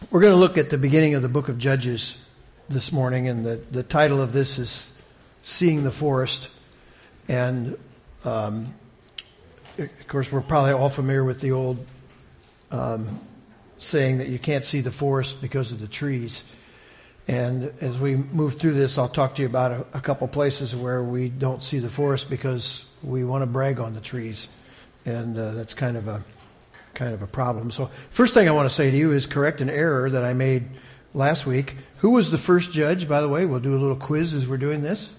We're going to look at the beginning of the book of Judges this morning, and the title of this is Seeing the Forest. And, of course, we're probably all familiar with the old saying that you can't see the forest because of the trees. And as we move through this, I'll talk to you about a couple places where we don't see the forest because we want to brag on the trees. And that's kind of a problem. So first thing I want to say to you is correct an error that I made last week. Who was the first judge, by the way? We'll do a little quiz as we're doing this.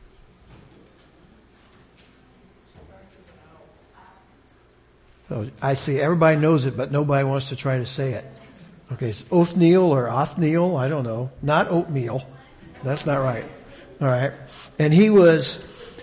So I see everybody knows it, but nobody wants to try to say it. Okay, it's Othniel or Othniel, I don't know. Not oatmeal. That's not right. All right. And he was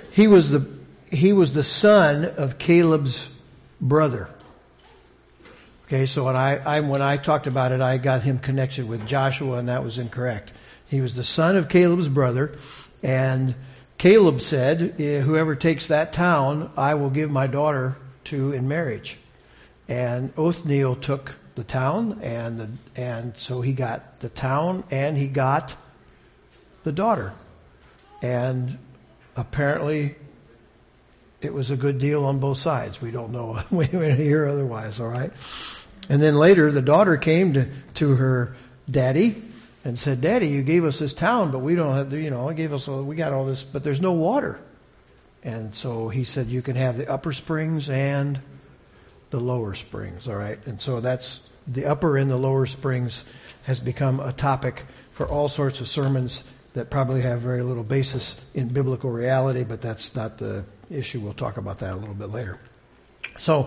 the son of Caleb's brother. Okay, so when I talked about it, I got him connected with Joshua, and that was incorrect. He was the son of Caleb's brother, and Caleb said, whoever takes that town, I will give my daughter to in marriage. And Othniel took the town, and so he got the town, and he got the daughter. And apparently it was a good deal on both sides. We don't know. We hear otherwise, all right? And then later, the daughter came to her daddy and said, "Daddy, you gave us this town, but we don't have, we got all this, but there's no water." And so he said, "You can have the upper springs and the lower springs," all right? And so that's the upper and the lower springs has become a topic for all sorts of sermons that probably have very little basis in biblical reality, but that's not the issue. We'll talk about that a little bit later. So,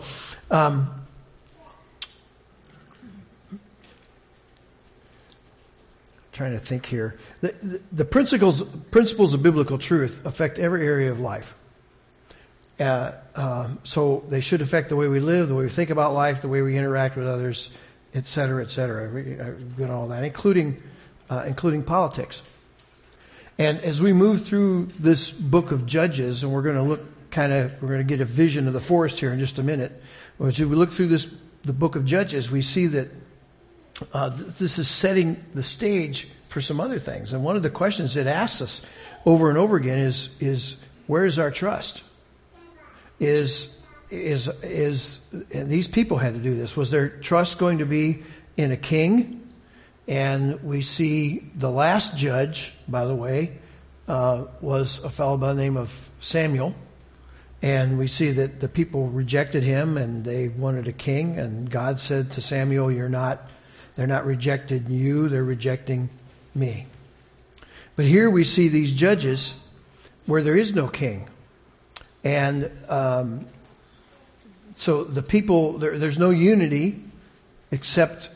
trying to think here. The principles of biblical truth affect every area of life. So they should affect the way we live, the way we think about life, the way we interact with others, et cetera, et cetera. All that, including politics. And as we move through this book of Judges, and we're going to get a vision of the forest here in just a minute. As we look through the book of Judges, we see that this is setting the stage for some other things. And one of the questions it asks us over and over again is where is our trust? And these people had to do this. Was their trust going to be in a king? And we see the last judge, by the way, was a fellow by the name of Samuel. And we see that the people rejected him and they wanted a king. And God said to Samuel, they're not rejecting you, they're rejecting me. But here we see these judges where there is no king. And so the people, there's no unity except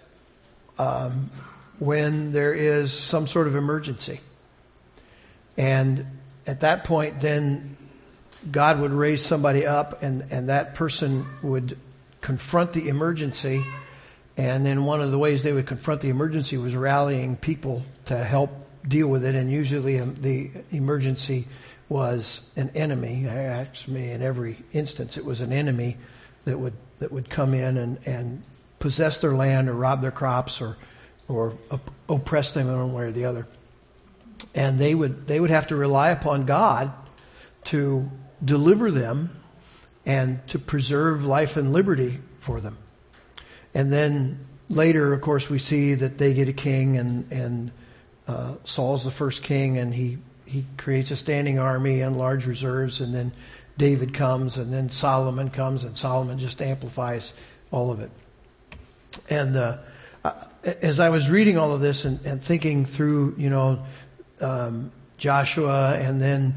when there is some sort of emergency. And at that point, then God would raise somebody up and that person would confront the emergency. And then one of the ways they would confront the emergency was rallying people to help deal with it. And usually the emergency was an enemy. Actually, in every instance, it was an enemy that would come in and possess their land or rob their crops or oppress them in one way or the other. And they would have to rely upon God to deliver them and to preserve life and liberty for them. And then later, of course, we see that they get a king, and Saul's the first king, and he creates a standing army and large reserves, and then David comes, and then Solomon comes, and Solomon just amplifies all of it. And as I was reading all of this and thinking through, Joshua and then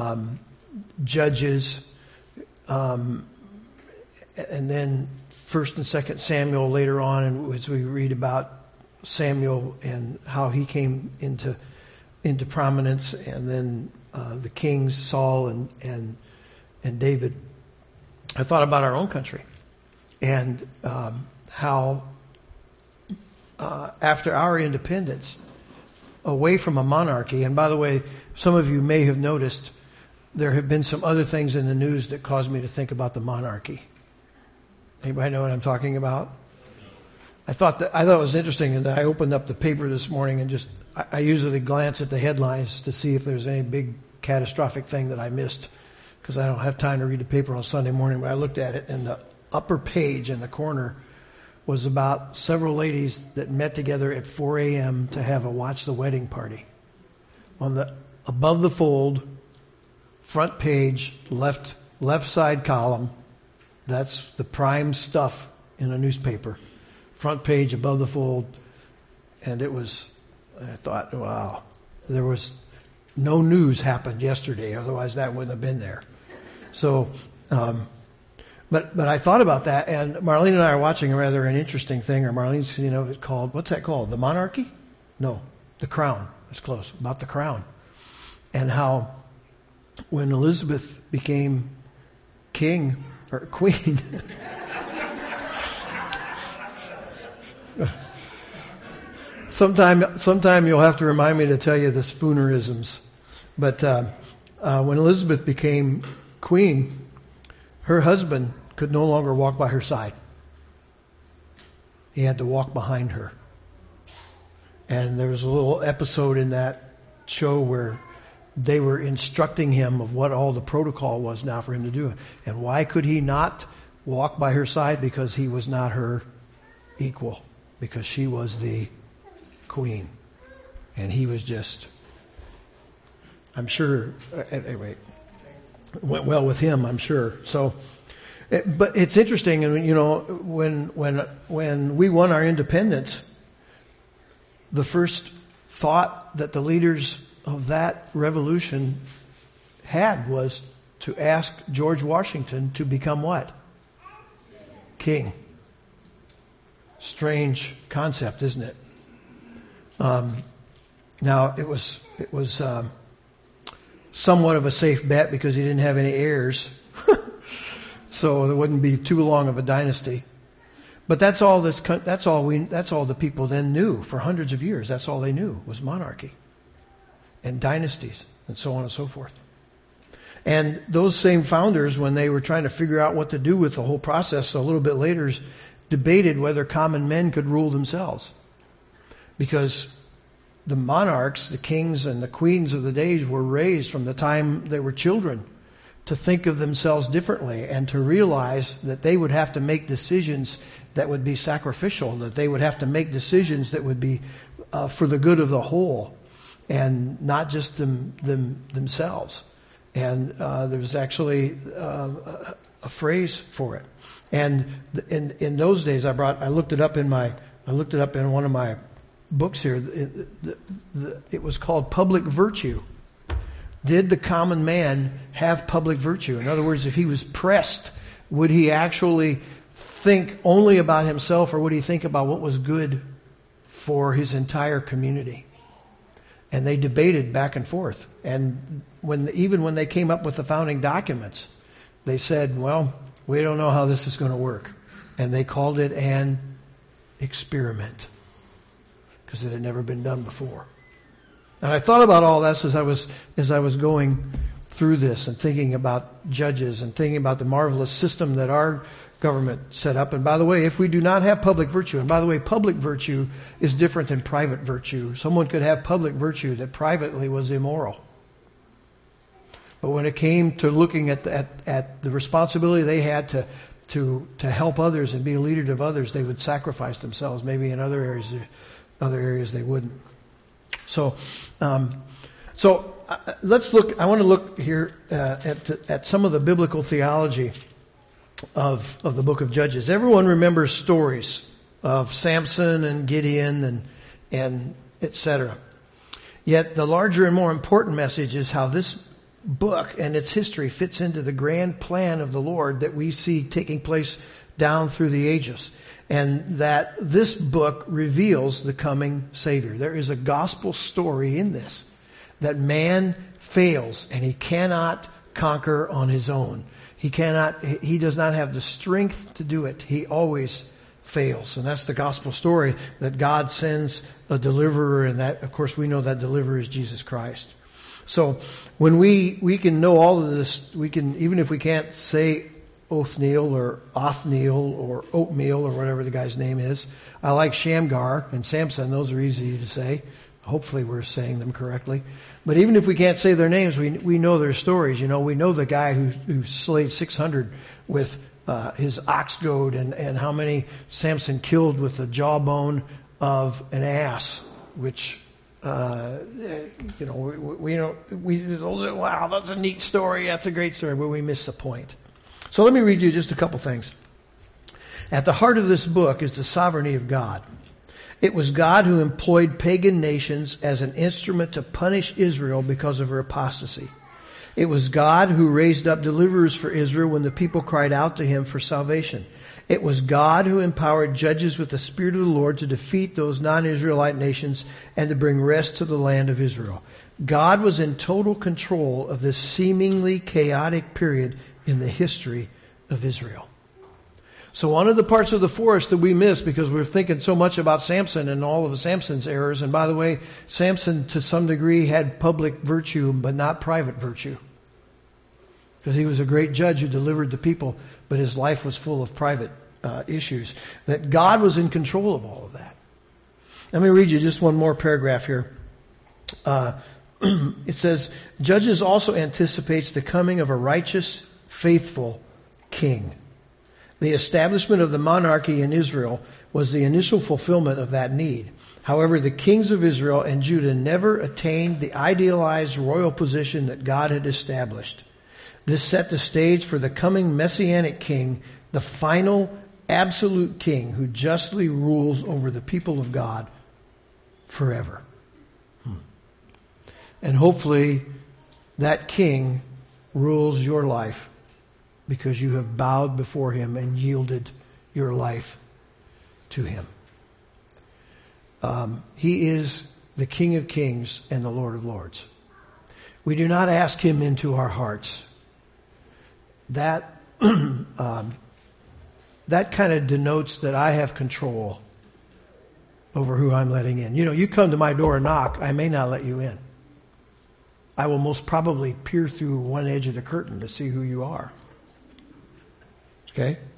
Judges, and then 1st and 2nd Samuel later on, and as we read about Samuel and how he came into prominence, and then the kings Saul and David, I thought about our own country and how after our independence, away from a monarchy, and by the way, some of you may have noticed there have been some other things in the news that caused me to think about the monarchy. Anybody know what I'm talking about? I thought it was interesting, and I opened up the paper this morning and I usually glance at the headlines to see if there's any big catastrophic thing that I missed, because I don't have time to read the paper on Sunday morning. But I looked at it, and the upper page in the corner was about several ladies that met together at 4 a.m. to have a watch the wedding party. On the above the fold, front page, left side column, that's the prime stuff in a newspaper. Front page, above the fold, and I thought, wow, there was no news happened yesterday, otherwise that wouldn't have been there. So, but I thought about that, and Marlene and I are watching an interesting thing, or Marlene's, it's called, what's that called? The Monarchy? No, The Crown. That's close. About the crown. And how when Elizabeth became king, or queen, sometime you'll have to remind me to tell you the Spoonerisms. But when Elizabeth became queen, her husband could no longer walk by her side. He had to walk behind her. And there was a little episode in that show where they were instructing him of what all the protocol was now for him to do. And why could he not walk by her side? Because he was not her equal. Because she was the queen. And he was just, I'm sure, anyway, went well with him, I'm sure. So, but it's interesting, and when we won our independence, the first thought that the leaders of that revolution had was to ask George Washington to become what? King. Strange concept, isn't it? Now it was somewhat of a safe bet because he didn't have any heirs, so there wouldn't be too long of a dynasty. But that's all the people then knew for hundreds of years. That's all they knew was monarchy and dynasties and so on and so forth. And those same founders, when they were trying to figure out what to do with the whole process, a little bit later, debated whether common men could rule themselves. Because the monarchs, the kings and the queens of the days were raised from the time they were children to think of themselves differently and to realize that they would have to make decisions that would be sacrificial, that they would have to make decisions that would be for the good of the whole and not just themselves. And there was actually a phrase for it. And in those days, I looked it up in one of my books here. It was called Public Virtue. Did the common man have public virtue? In other words, if he was pressed, would he actually think only about himself, or would he think about what was good for his entire community? And they debated back and forth. And even when they came up with the founding documents, they said, well, we don't know how this is going to work. And they called it an experiment because it had never been done before. And I thought about all this as I was going through this and thinking about judges and thinking about the marvelous system that our government set up. And by the way, if we do not have public virtue, and by the way, public virtue is different than private virtue. Someone could have public virtue that privately was immoral. But when it came to looking at the responsibility they had to help others and be a leader of others, they would sacrifice themselves. Maybe in other areas they wouldn't. So let's look. I want to look here at some of the biblical theology of the book of Judges. Everyone remembers stories of Samson and Gideon and etc. Yet the larger and more important message is how this book and its history fits into the grand plan of the Lord that we see taking place down through the ages. And that this book reveals the coming Savior. There is a gospel story in this, that man fails and he cannot conquer on his own. He does not have the strength to do it. He always fails. And that's the gospel story, that God sends a deliverer, and that, of course, we know that deliverer is Jesus Christ. So when we can know all of this, we can, even if we can't say Othniel or Othniel or Oatmeal or whatever the guy's name is. I like Shamgar and Samson. Those are easy to say. Hopefully we're saying them correctly. But even if we can't say their names, we know their stories. You know, we know the guy who slayed 600 with his ox goad, and how many Samson killed with the jawbone of an ass, which, wow, that's a neat story. That's a great story, but we miss the point. So let me read you just a couple things. At the heart of this book is the sovereignty of God. It was God who employed pagan nations as an instrument to punish Israel because of her apostasy. It was God who raised up deliverers for Israel when the people cried out to him for salvation. It was God who empowered judges with the Spirit of the Lord to defeat those non-Israelite nations and to bring rest to the land of Israel. God was in total control of this seemingly chaotic period in the history of Israel. So one of the parts of the forest that we miss because we're thinking so much about Samson and all of Samson's errors, and by the way, Samson to some degree had public virtue but not private virtue. Because he was a great judge who delivered the people, but his life was full of private issues. That God was in control of all of that. Let me read you just one more paragraph here. It says, Judges also anticipates the coming of a righteous, faithful king. The establishment of the monarchy in Israel was the initial fulfillment of that need. However, the kings of Israel and Judah never attained the idealized royal position that God had established. This set the stage for the coming messianic king, the final absolute king who justly rules over the people of God forever. And hopefully that king rules your life because you have bowed before him and yielded your life to him. He is the King of Kings and the Lord of Lords. We do not ask him into our hearts. That that kind of denotes that I have control over who I'm letting in. You know, you come to my door and knock, I may not let you in. I will most probably peer through one edge of the curtain to see who you are. Okay?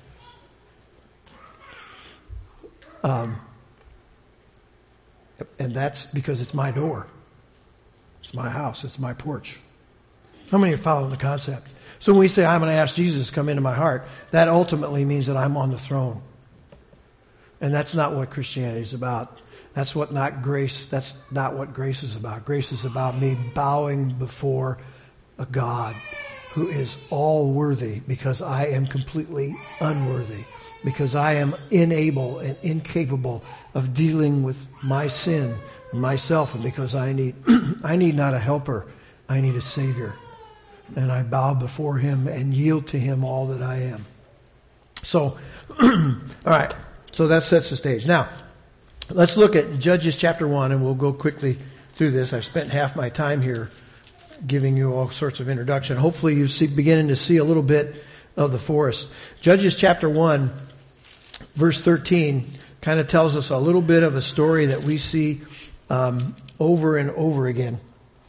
And that's because it's my door. It's my house. It's my porch. How many are following the concept? So when we say, I'm going to ask Jesus to come into my heart, that ultimately means that I'm on the throne. And that's not what Christianity is about. That's not grace is about. Grace is about me bowing before a God who is all worthy because I am completely unworthy, because I am unable and incapable of dealing with my sin myself, and because I need not a helper, I need a Savior. And I bow before him and yield to him all that I am. So, all right. So that sets the stage. Now, let's look at Judges chapter 1, and we'll go quickly through this. I've spent half my time here giving you all sorts of introduction. Hopefully you're beginning to see a little bit of the forest. Judges chapter 1, verse 13, kind of tells us a little bit of a story that we see over and over again.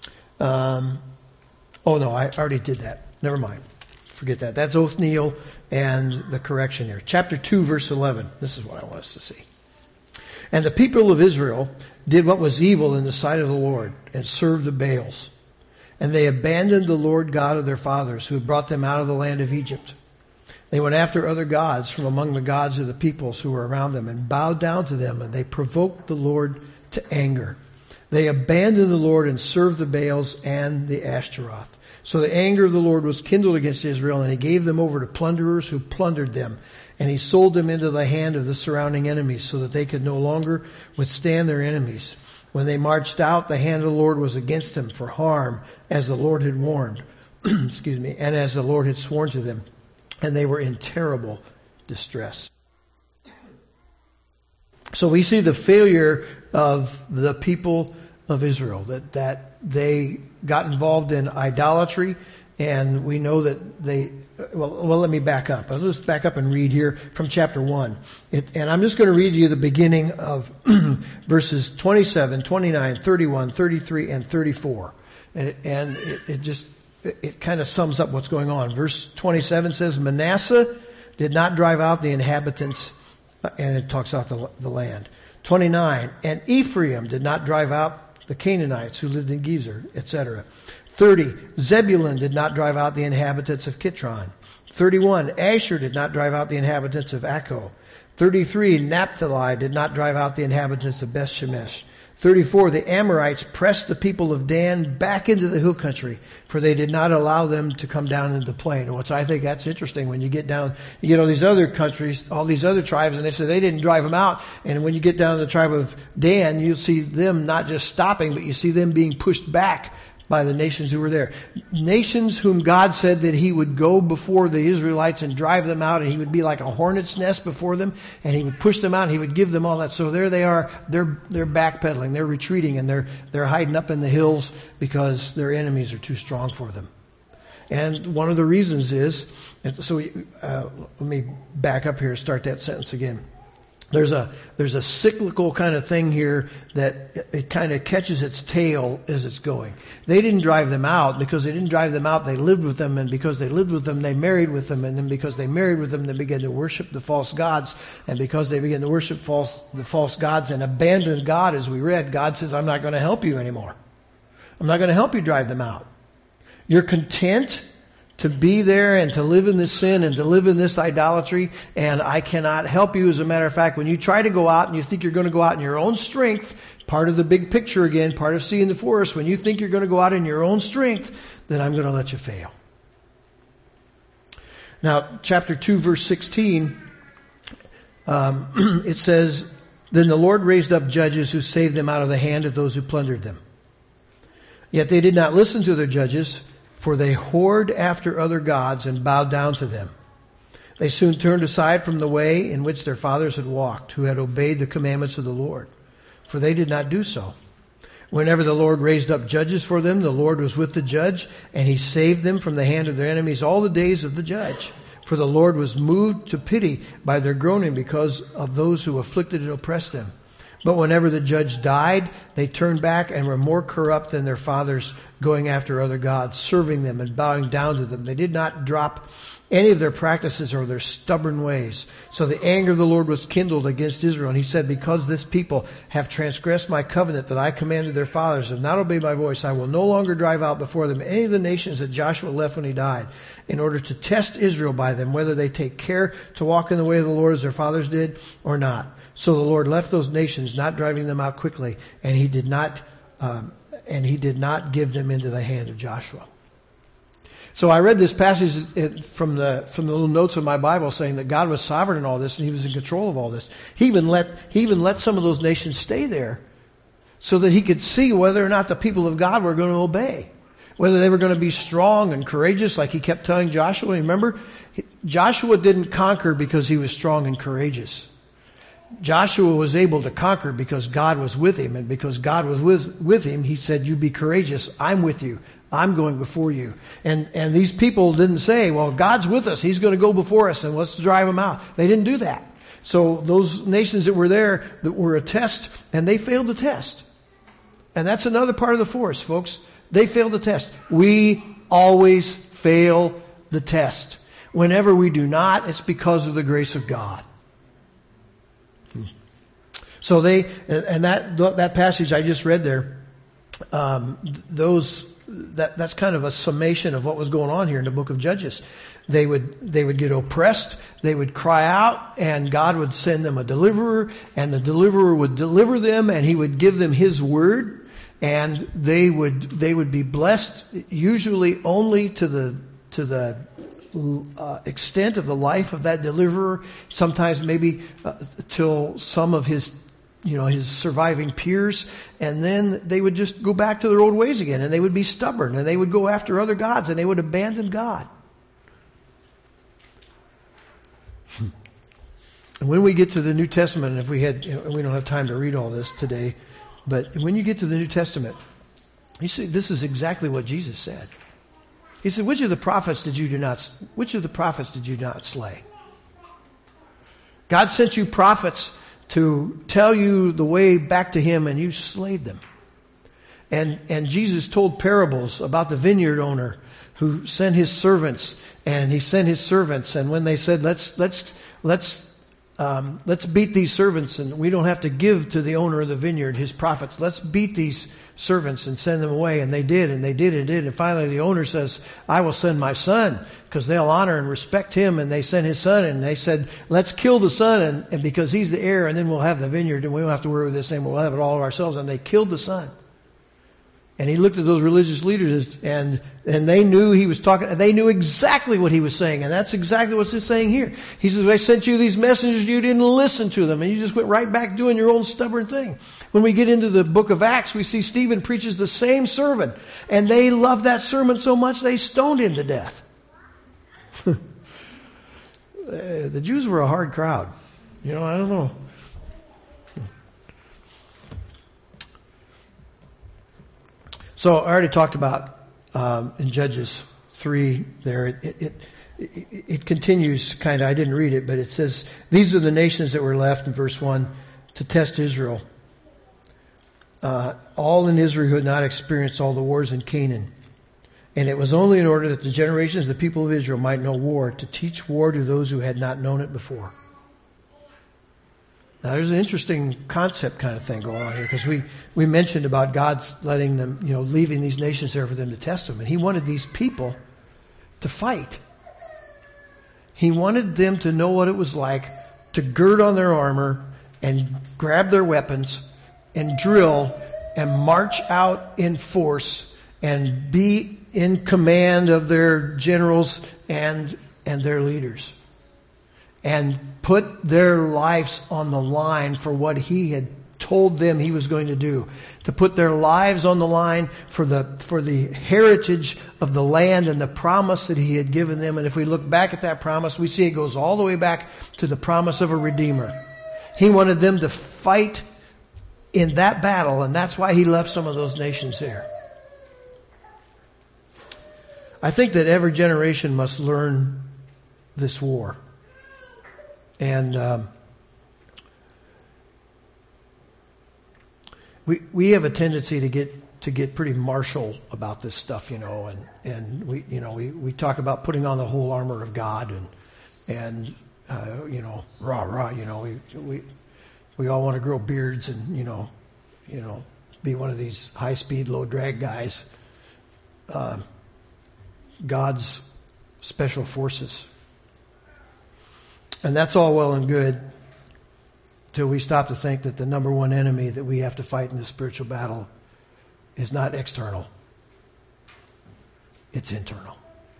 Oh, no, I already did that. Never mind. Forget that. That's Othniel and the correction here. Chapter 2, verse 11. This is what I want us to see. And the people of Israel did what was evil in the sight of the Lord and served the Baals. And they abandoned the Lord God of their fathers who had brought them out of the land of Egypt. They went after other gods from among the gods of the peoples who were around them and bowed down to them, and they provoked the Lord to anger. They abandoned the Lord and served the Baals and the Ashtaroth. So the anger of the Lord was kindled against Israel, and he gave them over to plunderers who plundered them. And he sold them into the hand of the surrounding enemies so that they could no longer withstand their enemies. When they marched out, the hand of the Lord was against them for harm, as the Lord had warned, excuse me, and as the Lord had sworn to them. And they were in terrible distress. So we see the failure of the people of Israel, that they got involved in idolatry, and we know that well, let me back up. I'll just back up and read here from chapter 1. And I'm just going to read you the beginning of verses 27, 29, 31, 33, and 34. And it just it kind of sums up what's going on. Verse 27 says, Manasseh did not drive out the inhabitants, and it talks about the land. 29, and Ephraim did not drive out the Canaanites who lived in Gezer, etc. 30, Zebulun did not drive out the inhabitants of Kitron. 31, Asher did not drive out the inhabitants of Akko. 33, Naphtali did not drive out the inhabitants of Beth Shemesh. 34, the Amorites pressed the people of Dan back into the hill country, for they did not allow them to come down into the plain. Which I think that's interesting. When you get down, you get all these other countries, all these other tribes, and they say they didn't drive them out. And when you get down to the tribe of Dan, you'll see them not just stopping, but you see them being pushed back by the nations who were there. Nations whom God said that he would go before the Israelites and drive them out, and he would be like a hornet's nest before them, and he would push them out, and he would give them all that. So there they are, they're backpedaling, they're retreating, and they're hiding up in the hills because their enemies are too strong for them. And one of the reasons is, let me back up here and start that sentence again. There's a cyclical kind of thing here that it kind of catches its tail as it's going. They didn't drive them out. Because they didn't drive them out, they lived with them, and because they lived with them, they married with them, and then because they married with them, they began to worship the false gods, and because they began to worship the false gods and abandon God, as we read, God says, I'm not going to help you anymore. I'm not going to help you drive them out. You're content to be there and to live in this sin and to live in this idolatry, and I cannot help you. As a matter of fact, when you try to go out and you think you're going to go out in your own strength, part of the big picture again, part of seeing the forest, when you think you're going to go out in your own strength, then I'm going to let you fail. Now, chapter 2, verse 16, it says, Then the Lord raised up judges who saved them out of the hand of those who plundered them. Yet they did not listen to their judges, for they whored after other gods and bowed down to them. They soon turned aside from the way in which their fathers had walked, who had obeyed the commandments of the Lord, for they did not do so. Whenever the Lord raised up judges for them, the Lord was with the judge, and he saved them from the hand of their enemies all the days of the judge. For the Lord was moved to pity by their groaning because of those who afflicted and oppressed them. But whenever the judge died, they turned back and were more corrupt than their fathers, going after other gods, serving them and bowing down to them. They did not drop any of their practices or their stubborn ways. So the anger of the Lord was kindled against Israel. And he said, Because this people have transgressed my covenant that I commanded their fathers and not obeyed my voice, I will no longer drive out before them any of the nations that Joshua left when he died, in order to test Israel by them, whether they take care to walk in the way of the Lord as their fathers did or not. So the Lord left those nations, not driving them out quickly, and he did not give them into the hand of Joshua. So I read this passage from the little notes of my Bible, saying that God was sovereign in all this, and he was in control of all this. He even let some of those nations stay there, so that he could see whether or not the people of God were going to obey, whether they were going to be strong and courageous, like he kept telling Joshua. Remember, Joshua didn't conquer because he was strong and courageous. Joshua was able to conquer because God was with him, and because God was with him, he said, you be courageous. I'm with you. I'm going before you. And these people didn't say, well, God's with us. He's going to go before us, and let's drive him out. They didn't do that. So those nations that were there that were a test, and they failed the test. And that's another part of the force, folks. They failed the test. We always fail the test. Whenever we do not, it's because of the grace of God. So that passage I just read there, that's kind of a summation of what was going on here in the book of Judges. They would get oppressed, they would cry out, and God would send them a deliverer, and the deliverer would deliver them, and he would give them his word, and they would be blessed, usually only to the extent of the life of that deliverer, sometimes maybe till some of his surviving peers, and then they would just go back to their old ways again, and they would be stubborn, and they would go after other gods, and they would abandon God. And when we get to the New Testament, and if we don't have time to read all this today, but when you get to the New Testament, you see, this is exactly what Jesus said. He said, which of the prophets did you not slay? God sent you prophets to tell you the way back to him, and you slayed them. And Jesus told parables about the vineyard owner who sent his servants, and he sent his servants, and when they said, let's beat these servants, and we don't have to give to the owner of the vineyard his profits. Let's beat these servants and send them away. And they did, and they did, and did. And finally the owner says, I will send my son, because they'll honor and respect him. And they sent his son, and they said, let's kill the son, and because he's the heir, and then we'll have the vineyard, and we don't have to worry with this anymore. We'll have it all ourselves. And they killed the son. And he looked at those religious leaders, and they knew he was talking, they knew exactly what he was saying. And that's exactly what he's saying here. He says, I sent you these messengers, you didn't listen to them, and you just went right back doing your own stubborn thing. When we get into the book of Acts, we see Stephen preaches the same sermon, and they loved that sermon so much they stoned him to death. The Jews were a hard crowd. I don't know. So I already talked about in Judges 3 there. It continues kind of. I didn't read it, but it says, these are the nations that were left in verse 1 to test Israel. All in Israel who had not experienced all the wars in Canaan. And it was only in order that the generations of the people of Israel might know war, to teach war to those who had not known it before. Now, there's an interesting concept kind of thing going on here, because we mentioned about God's letting them, leaving these nations there for them to test them. And he wanted these people to fight. He wanted them to know what it was like to gird on their armor and grab their weapons and drill and march out in force and be in command of their generals and their leaders. And put their lives on the line for what he had told them he was going to do. To put their lives on the line for the heritage of the land and the promise that he had given them. And if we look back at that promise, we see it goes all the way back to the promise of a Redeemer. He wanted them to fight in that battle, and that's why he left some of those nations there. I think that every generation must learn this war. And we have a tendency to get pretty martial about this stuff, and we talk about putting on the whole armor of God and rah, we all want to grow beards and be one of these high speed, low drag guys. God's special forces. And that's all well and good till we stop to think that the number one enemy that we have to fight in the spiritual battle is not external. It's internal.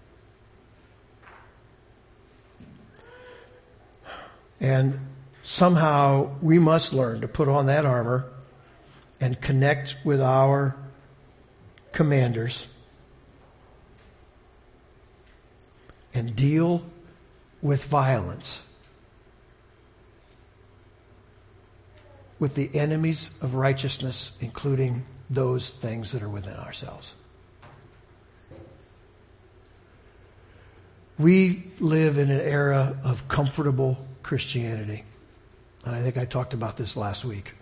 And somehow we must learn to put on that armor and connect with our commanders and deal with violence, with the enemies of righteousness, including those things that are within ourselves. We live in an era of comfortable Christianity. And I think I talked about this last week.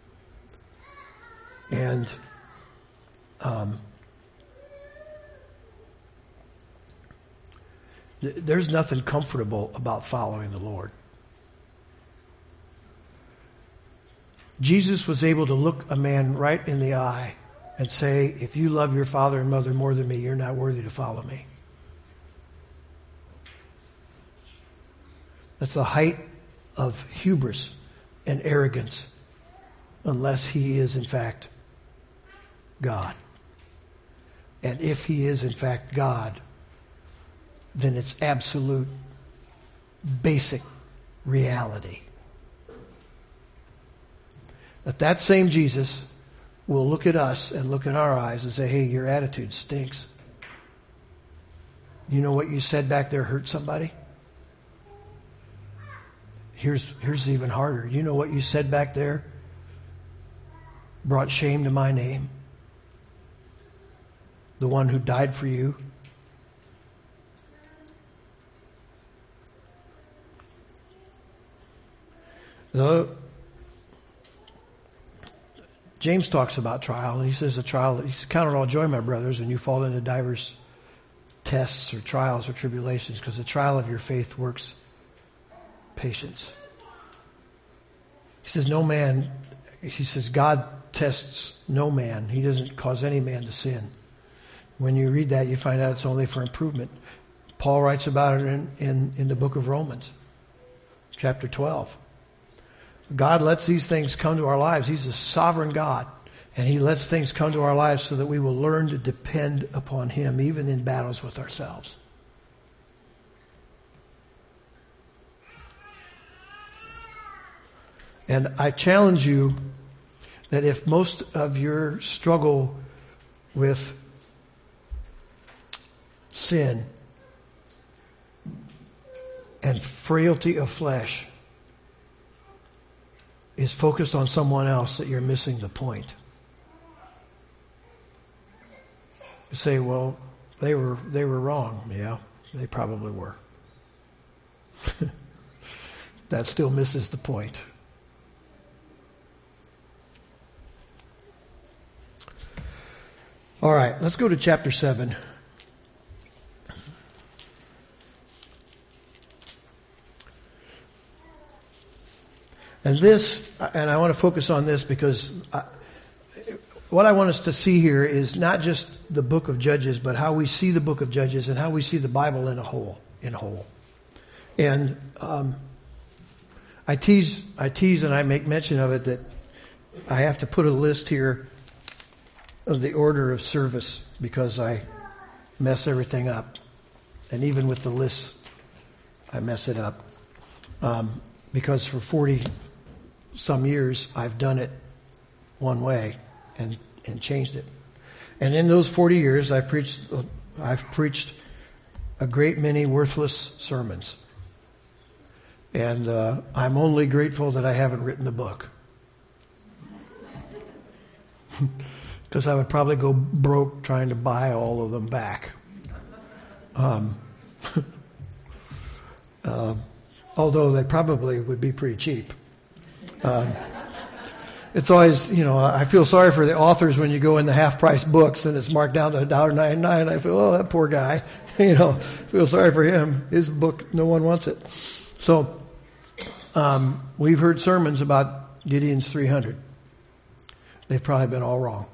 And there's nothing comfortable about following the Lord. Jesus was able to look a man right in the eye and say, if you love your father and mother more than me, you're not worthy to follow me. That's the height of hubris and arrogance, unless he is in fact God. And if he is in fact God, then it's absolute, basic reality. That same Jesus will look at us and look in our eyes and say, hey, your attitude stinks. You know what you said back there hurt somebody? Here's even harder. You know what you said back there brought shame to my name? The one who died for you. James talks about trial, and he says, count it all joy, my brothers, when you fall into diverse tests or trials or tribulations, because the trial of your faith works patience. He says, God tests no man. He doesn't cause any man to sin. When you read that, you find out it's only for improvement. Paul writes about it in the book of Romans, chapter 12. God lets these things come to our lives. He's a sovereign God. And He lets things come to our lives so that we will learn to depend upon Him, even in battles with ourselves. And I challenge you that if most of your struggle with sin and frailty of flesh is focused on someone else, that you're missing the point. You say, well, they were wrong. Yeah, they probably were. That still misses the point. All right, let's go to chapter 7. And I want to focus on this because what I want us to see here is not just the book of Judges, but how we see the book of Judges and how we see the Bible in a whole. And I tease and I make mention of it that I have to put a list here of the order of service because I mess everything up. And even with the list, I mess it up. Because for 40 some years, I've done it one way and changed it. And in those 40 years, I've preached a great many worthless sermons. And I'm only grateful that I haven't written a book. Because I would probably go broke trying to buy all of them back. Although they probably would be pretty cheap. It's always, I feel sorry for the authors when you go in the half-price books and it's marked down to $1.99. I feel, oh, that poor guy. Feel sorry for him. His book, no one wants it. So, we've heard sermons about Gideon's 300. They've probably been all wrong.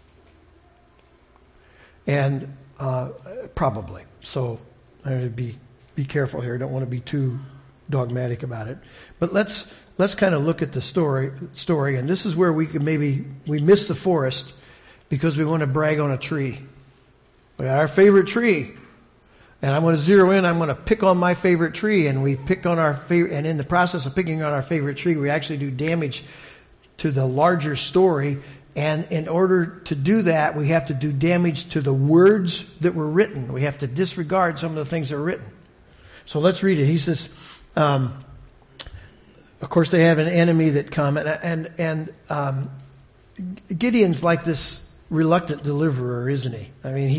And probably. So, I need to be careful here. I don't want to be too dogmatic about it. But let's kind of look at the story, and this is where we miss the forest because we want to brag on a tree. We got our favorite tree, and I'm going to zero in. I'm going to pick on my favorite tree, and we pick on our favorite. And in the process of picking on our favorite tree, we actually do damage to the larger story. And in order to do that, we have to do damage to the words that were written. We have to disregard some of the things that are written. So let's read it. He says, of course, they have an enemy that come, and Gideon's like this reluctant deliverer, isn't he? I mean,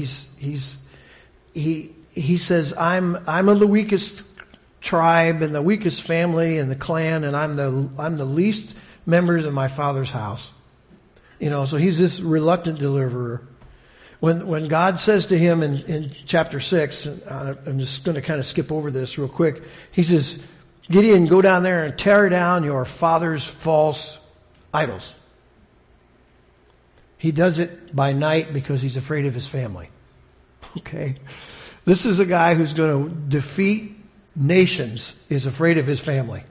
he says, I'm of the weakest tribe and the weakest family and the clan, and I'm the least members of my father's house. So he's this reluctant deliverer. When God says to him in chapter 6, I'm just going to kind of skip over this real quick. He says, Gideon, go down there and tear down your father's false idols. He does it by night because he's afraid of his family. Okay? This is a guy who's going to defeat nations, is afraid of his family.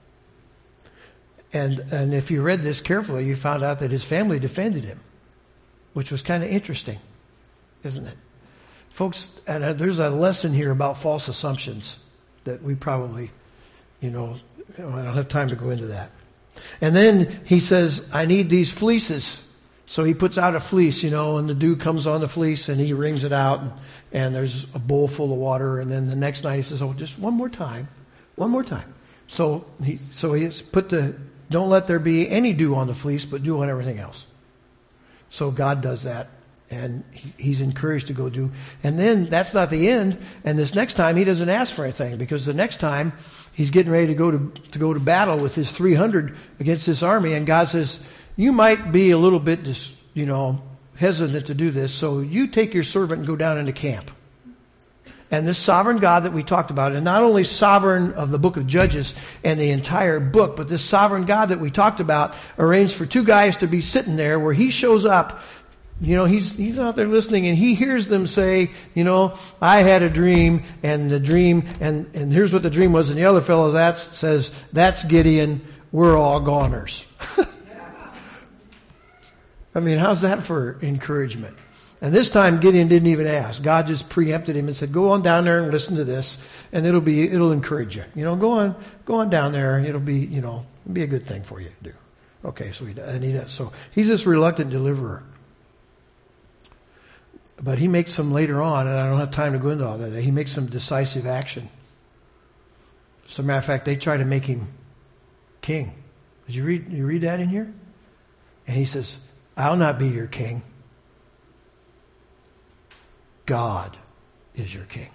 And if you read this carefully, you found out that his family defended him, which was kind of interesting, isn't it? Folks, there's a lesson here about false assumptions that we probably, I don't have time to go into that. And then he says, I need these fleeces. So he puts out a fleece, and the dew comes on the fleece and he wrings it out and there's a bowl full of water. And then the next night he says, oh, just one more time. So he's put don't let there be any dew on the fleece, but dew on everything else. So God does that. And he's encouraged to go do. And then that's not the end. And this next time he doesn't ask for anything, because the next time he's getting ready to go to battle with his 300 against this army. And God says, you might be a little bit, hesitant to do this. So you take your servant and go down into camp. And this sovereign God that we talked about, and not only sovereign of the book of Judges and the entire book, but this sovereign God that we talked about arranged for two guys to be sitting there where he shows up. He's out there listening, and he hears them say, I had a dream, and the dream, and here's what the dream was. And the other fellow says, that's Gideon, we're all goners. I mean, how's that for encouragement? And this time Gideon didn't even ask. God just preempted him and said, go on down there and listen to this, and it'll encourage you. Go on down there, and it'll be a good thing for you to do. Okay, so he does. So he's this reluctant deliverer. But he makes some later on, and I don't have time to go into all that. He makes some decisive action. As a matter of fact, they try to make him king. Did you read that in here? And he says, I'll not be your king. God is your king.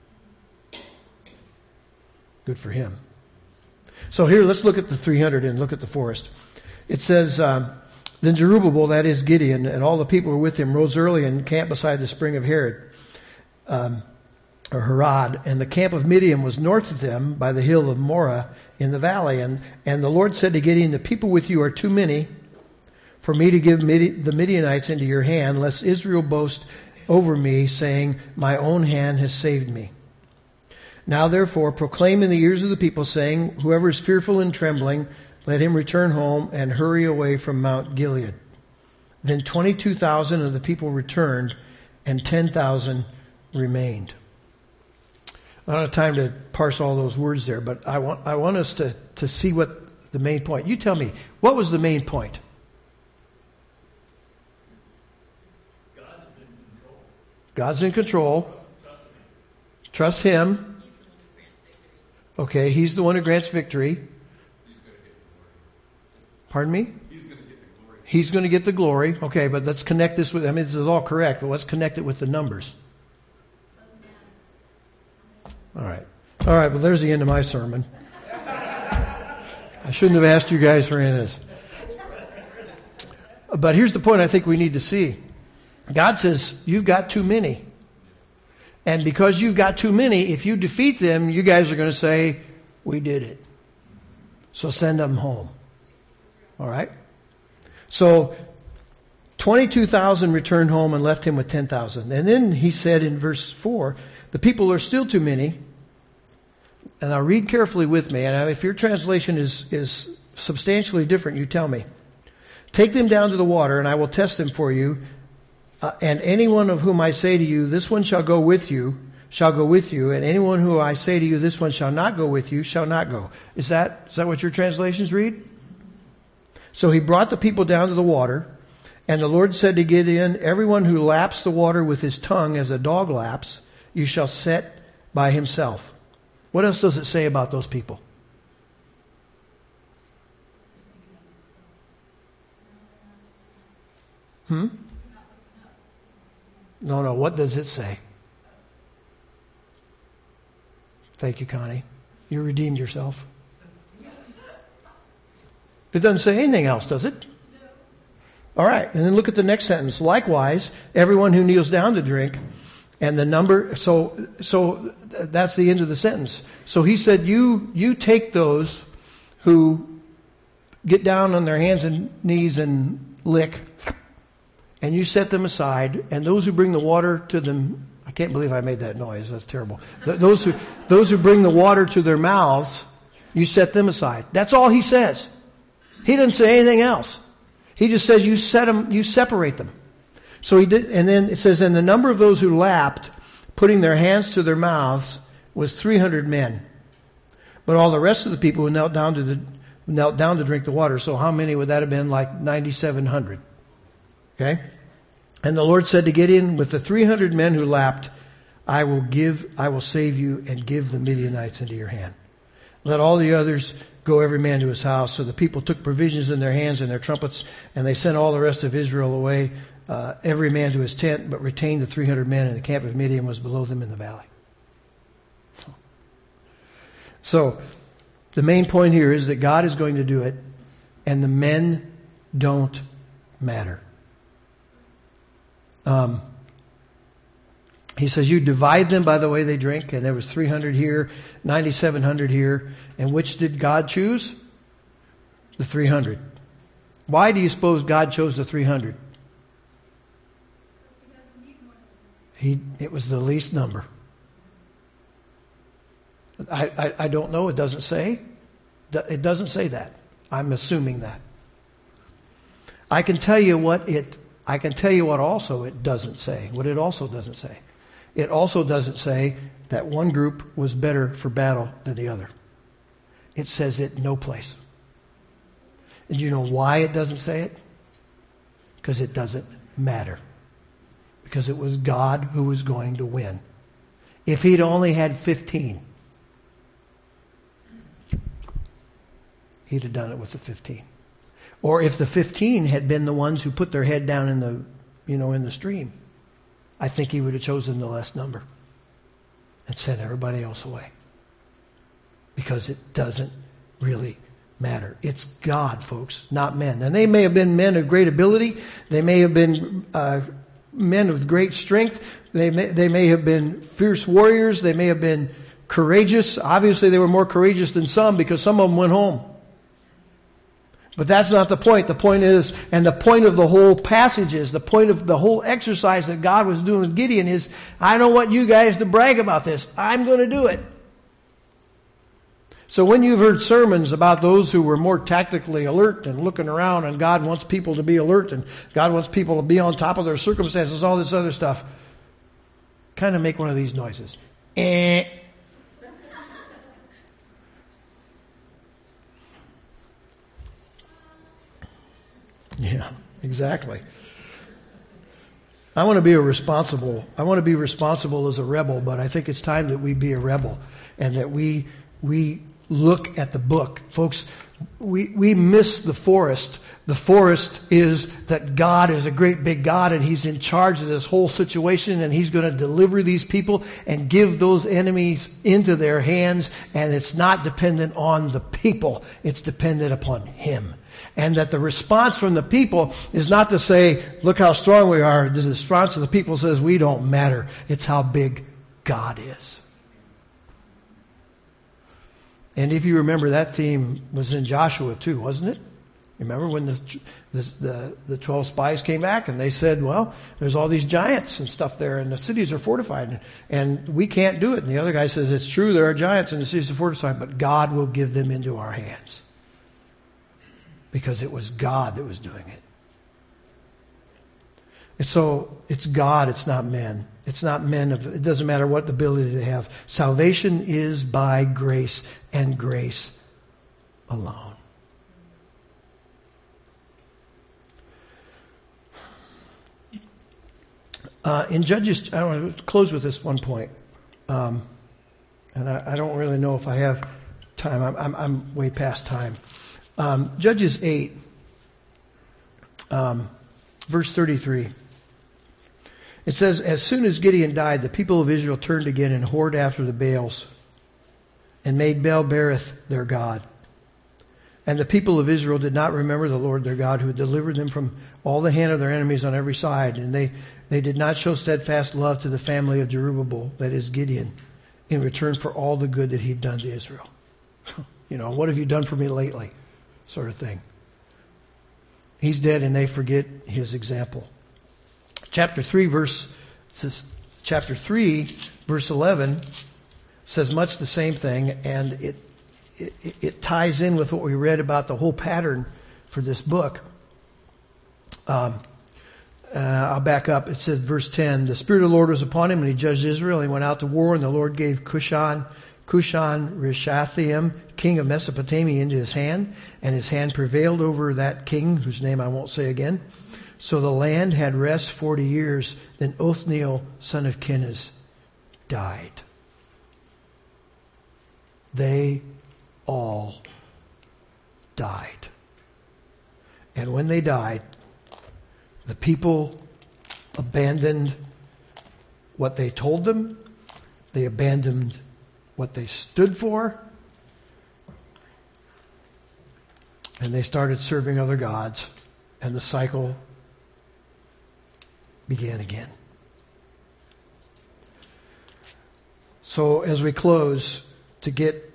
Good for him. So here, let's look at the 300 and look at the forest. It says, then Jerubbaal, that is Gideon, and all the people who were with him rose early and camped beside the spring of Harod, or Harod, and the camp of Midian was north of them by the hill of Moreh in the valley. And the Lord said to Gideon, the people with you are too many for me to give the Midianites into your hand, lest Israel boast over me, saying, my own hand has saved me. Now therefore proclaim in the ears of the people, saying, whoever is fearful and trembling, let him return home and hurry away from Mount Gilead. Then 22,000 of the people returned, and 10,000 remained. I don't have time to parse all those words there, but I want us to see what the main point. You tell me, what was the main point? God's in control. Trust him. Okay, he's the one who grants victory. Pardon me? He's going to get the glory. Okay, but let's connect this with, this is all correct, but let's connect it with the numbers. All right, well, there's the end of my sermon. I shouldn't have asked you guys for any of this. But here's the point I think we need to see. God says, you've got too many. And because you've got too many, if you defeat them, you guys are going to say, we did it. So send them home. All right? So 22,000 returned home and left him with 10,000. And then he said in verse 4, the people are still too many. And now read carefully with me. And if your translation is substantially different, you tell me. Take them down to the water, and I will test them for you. And anyone of whom I say to you, this one shall go with you, and anyone who I say to you, this one shall not go with you, shall not go. Is that what your translations read? So he brought the people down to the water, and the Lord said to Gideon, everyone who laps the water with his tongue as a dog laps, you shall set by himself. What else does it say about those people? No, what does it say? Thank you, Connie. You redeemed yourself. It doesn't say anything else, does it? All right, and then look at the next sentence. Likewise, everyone who kneels down to drink, and the number, so that's the end of the sentence. So he said, you take those who get down on their hands and knees and lick, and you set them aside, and those who bring the water to them, I can't believe I made that noise, that's terrible. Those who bring the water to their mouths, you set them aside. That's all he says. He didn't say anything else. He just says you separate them. So he did, and then it says, and the number of those who lapped, putting their hands to their mouths, was 300 men. But all the rest of the people who knelt down to drink the water. So how many would that have been? Like 9,700. Okay? And the Lord said to Gideon, with the 300 men who lapped, I will save you and give the Midianites into your hand. Let all the others go every man to his house. So the people took provisions in their hands and their trumpets, and they sent all the rest of Israel away, every man to his tent, but retained the 300 men, and the camp of Midian was below them in the valley. So the main point here is that God is going to do it, and the men don't matter. He says, you divide them by the way they drink, and there was 300 here, 9,700 here. And which did God choose? The 300. Why do you suppose God chose the 300? It was the least number. I don't know. It doesn't say. It doesn't say that. I'm assuming that. I can tell you what also it doesn't say. What it also doesn't say. It also doesn't say that one group was better for battle than the other. It says it no place. And you know why it doesn't say it? Because it doesn't matter. Because it was God who was going to win. If he'd only had 15, he'd have done it with the 15. Or if the 15 had been the ones who put their head down in the stream, I think he would have chosen the less number and sent everybody else away. Because it doesn't really matter. It's God, folks, not men. And they may have been men of great ability. They may have been men with great strength. They may have been fierce warriors. They may have been courageous. Obviously, they were more courageous than some because some of them went home. But that's not the point. The point is, and the point of the whole passage is, the point of the whole exercise that God was doing with Gideon is, I don't want you guys to brag about this. I'm going to do it. So when you've heard sermons about those who were more tactically alert and looking around, and God wants people to be alert, and God wants people to be on top of their circumstances, all this other stuff, kind of make one of these noises. Eh. Yeah, exactly. I want to be responsible as a rebel, but I think it's time that we be a rebel and that we look at the book. Folks, we miss the forest. The forest is that God is a great big God and he's in charge of this whole situation and he's going to deliver these people and give those enemies into their hands, and it's not dependent on the people. It's dependent upon him. And that the response from the people is not to say, look how strong we are. The response of the people says, we don't matter. It's how big God is. And if you remember, that theme was in Joshua too, wasn't it? Remember when the 12 spies came back and they said, well, there's all these giants and stuff there and the cities are fortified and we can't do it. And the other guy says, it's true, there are giants and the cities are fortified, but God will give them into our hands. Because it was God that was doing it. And so it's God, it's not men. It's not men. It doesn't matter what ability they have. Salvation is by grace and grace alone. In Judges, I want to close with this one point. And I don't really know if I have time. I'm way past time. Judges 8, verse 33. It says, as soon as Gideon died, the people of Israel turned again and whored after the Baals and made Baal-berith their god. And the people of Israel did not remember the Lord their God, who had delivered them from all the hand of their enemies on every side. And they did not show steadfast love to the family of Jerubbaal, that is Gideon, in return for all the good that he'd done to Israel. What have you done for me lately? Sort of thing. He's dead and they forget his example. Chapter 3 verse 11 says much the same thing, and it ties in with what we read about the whole pattern for this book. I'll back up. It says, verse 10, the Spirit of the Lord was upon him, and he judged Israel. He went out to war, and the Lord gave Cushan-Rishathaim, king of Mesopotamia, into his hand, and his hand prevailed over that king, whose name I won't say again. So the land had rest 40 years. Then Othniel, son of Kenaz, died. They all died. And when they died, the people abandoned what they told them. They abandoned what they stood for. And they started serving other gods. And the cycle began again. So as we close, to get,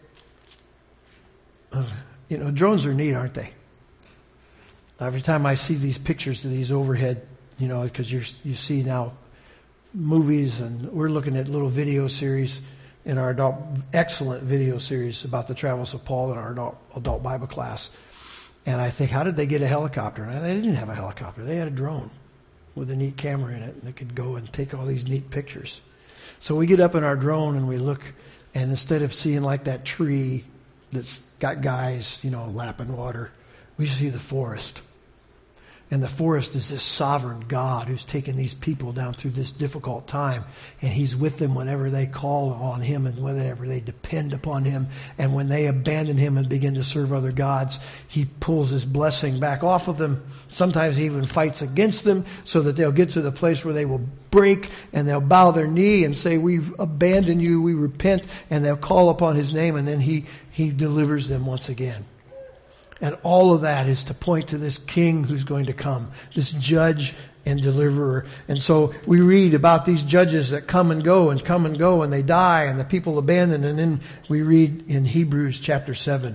drones are neat, aren't they? Every time I see these pictures of these overhead, because you see now movies, and we're looking at little video series in our excellent video series about the travels of Paul in our adult Bible class. And I think, how did they get a helicopter? And they didn't have a helicopter. They had a drone with a neat camera in it, and they could go and take all these neat pictures. So we get up in our drone and we look, and instead of seeing like that tree that's got guys, lapping water, we see the forest. And the forest is this sovereign God who's taken these people down through this difficult time. And He's with them whenever they call on Him and whenever they depend upon Him. And when they abandon Him and begin to serve other gods, He pulls His blessing back off of them. Sometimes He even fights against them so that they'll get to the place where they will break and they'll bow their knee and say, we've abandoned you, we repent. And they'll call upon His name, and then He delivers them once again. And all of that is to point to this King who's going to come, this judge and deliverer. And so we read about these judges that come and go, and they die, and the people abandon. And then we read in Hebrews chapter 7.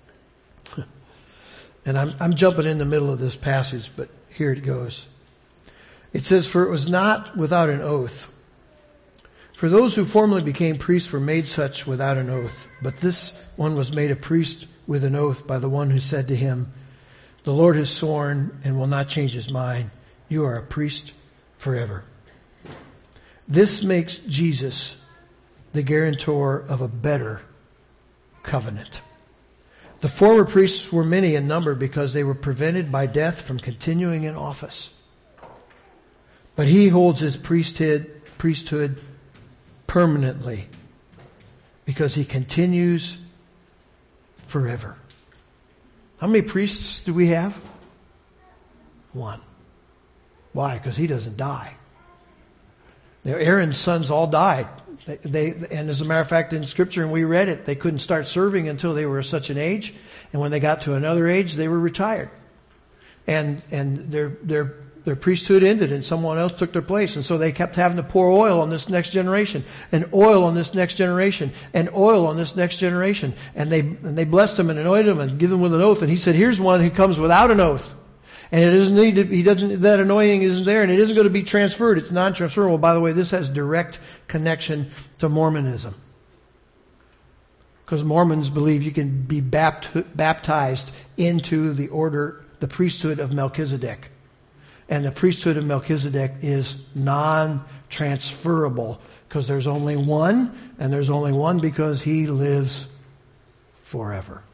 And I'm jumping in the middle of this passage, but here it goes. It says, "For it was not without an oath. For those who formerly became priests were made such without an oath. But this one was made a priest with an oath by the one who said to him, 'The Lord has sworn and will not change His mind. You are a priest forever.' This makes Jesus the guarantor of a better covenant. The former priests were many in number because they were prevented by death from continuing in office. But He holds His priesthood permanently because He continues forever." How many priests do we have? One. Why? Because he doesn't die. Now, Aaron's sons all died. And as a matter of fact, in Scripture, and we read it, they couldn't start serving until they were such an age. And when they got to another age, they were retired. And their priesthood ended, and someone else took their place. And so they kept having to pour oil on this next generation, and oil on this next generation, and oil on this next generation. And they blessed them and anointed them and give them with an oath. And He said, here's one who comes without an oath. And that anointing isn't there, and it isn't going to be transferred. It's non-transferable. By the way, this has direct connection to Mormonism. Because Mormons believe you can be baptized into the priesthood of Melchizedek. And the priesthood of Melchizedek is non-transferable because there's only one, and there's only one because He lives forever.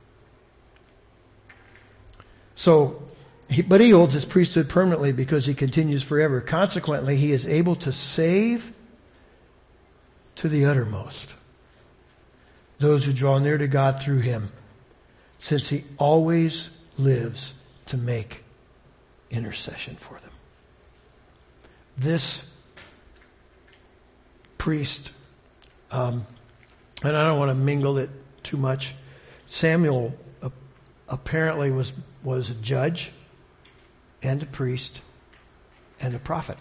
But He holds His priesthood permanently because He continues forever. Consequently, He is able to save to the uttermost those who draw near to God through Him, since He always lives to make intercession for them. This priest, and I don't want to mingle it too much, Samuel apparently was a judge and a priest and a prophet.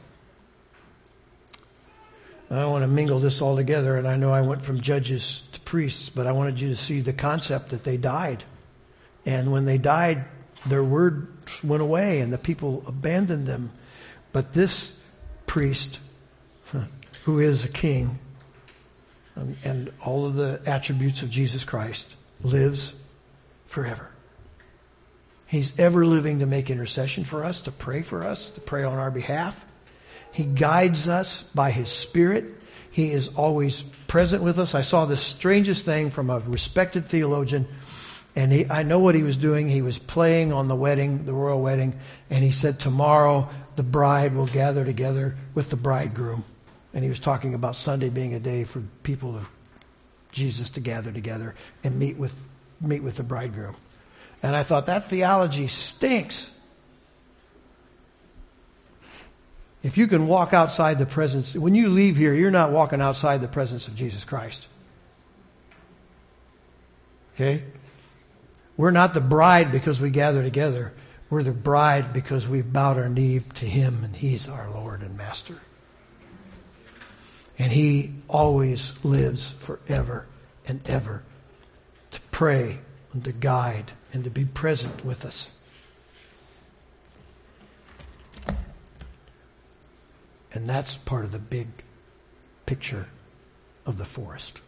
I don't want to mingle this all together, and I know I went from judges to priests, but I wanted you to see the concept that they died. And when they died, their word went away and the people abandoned them. But this priest, who is a king, and all of the attributes of Jesus Christ, lives forever. He's ever living to make intercession for us, to pray on our behalf. He guides us by His Spirit. He is always present with us. I saw the strangest thing from a respected theologian. And I know what he was doing. He was playing on the royal wedding, and he said, tomorrow the bride will gather together with the bridegroom. And he was talking about Sunday being a day for people of Jesus to gather together and meet with the bridegroom. And I thought, that theology stinks. If you can walk outside the presence, when you leave here, you're not walking outside the presence of Jesus Christ. Okay? We're not the bride because we gather together. We're the bride because we've bowed our knee to Him, and He's our Lord and Master. And He always lives forever and ever to pray and to guide and to be present with us. And that's part of the big picture of the forest.